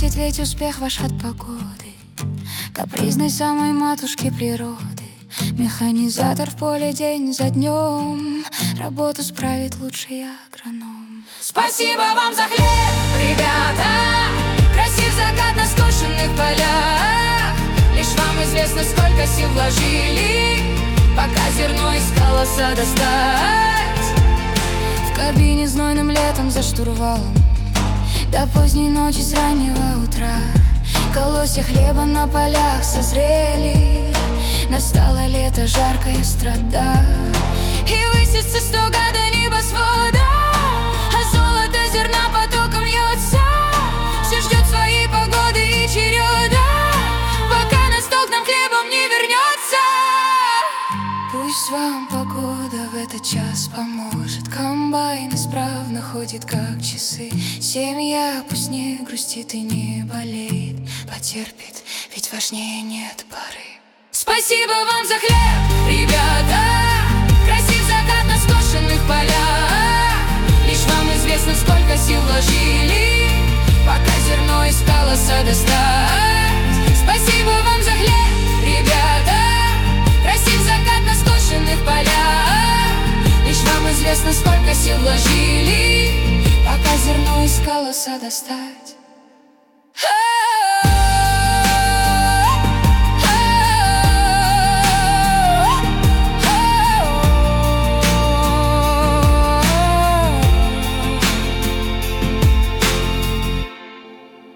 зависит ведь успех ваш от погоды, капризной самой матушки природы. Механизатор в поле день за днем, работу справит лучший агроном. Спасибо вам за хлеб, ребята! Красив закат на скошенных полях. Лишь вам известно, сколько сил вложили, пока зерно из колоса достать. В кабине знойным летом за штурвалом, до поздней ночи с раннего утра. Колосья хлеба на полях созрели, настало лето, жаркая страда. И высится 100 до небосвода, а золото зерна потоком льется. Все ждет своей погоды и череда, пока на стол к нам хлебом не вернется. Пусть вам погода в этот час поможет, комбайн исправно ходит как часы. Семья пусть не грустит и не болеет, потерпит, ведь важнее нет поры. Спасибо вам за хлеб, ребята! Красив закат на скошенных полях. Лишь вам известно, сколько сил вложили, пока зерно из колоса достать. Спасибо вам за хлеб, ребята! Красив закат на скошенных полях. Лишь вам известно, сколько сил вложили, пока зерно из колоса достать.